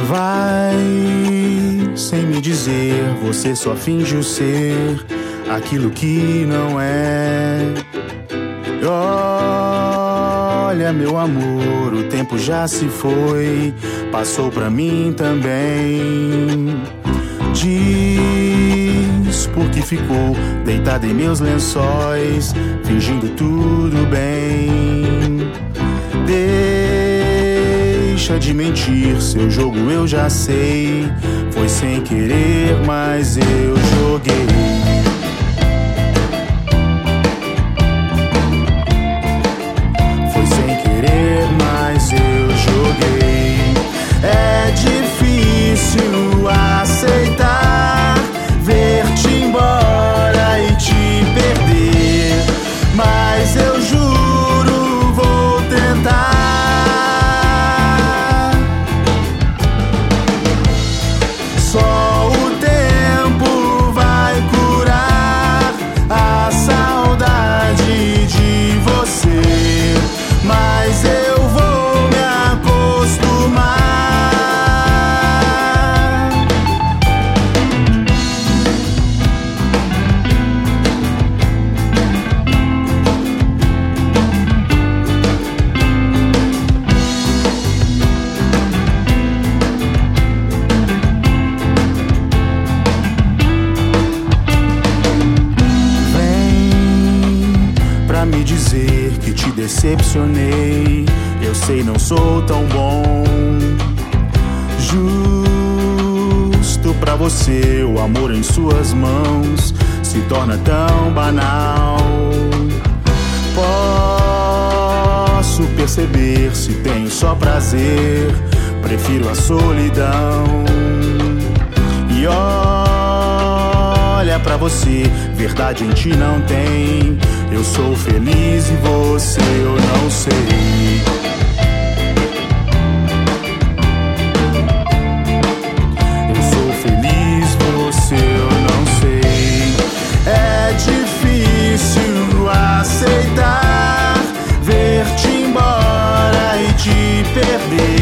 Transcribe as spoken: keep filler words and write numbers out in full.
Vai sem me dizer, você só finge ser aquilo que não é. Olha, meu amor, o tempo já se foi, passou pra mim também. Diz por que ficou deitada em meus lençóis, fingindo tudo bem. Deixa de mentir, seu jogo eu já sei, foi sem querer, mas eu joguei. É difícil aceitar ver-te embora e te perder, mas eu juro vou tentar. Só o tempo vai curar a saudade de você, mas eu vou me acostumar. Me dizer que te decepcionei, eu sei não sou tão bom. Justo pra você, o amor em suas mãos se torna tão banal. Posso perceber se tenho só prazer, prefiro a solidão. E olha pra você, verdade em ti não tem. Eu sou feliz e você eu não sei. Eu sou feliz, você eu não sei. É difícil aceitar ver-te embora e te perder,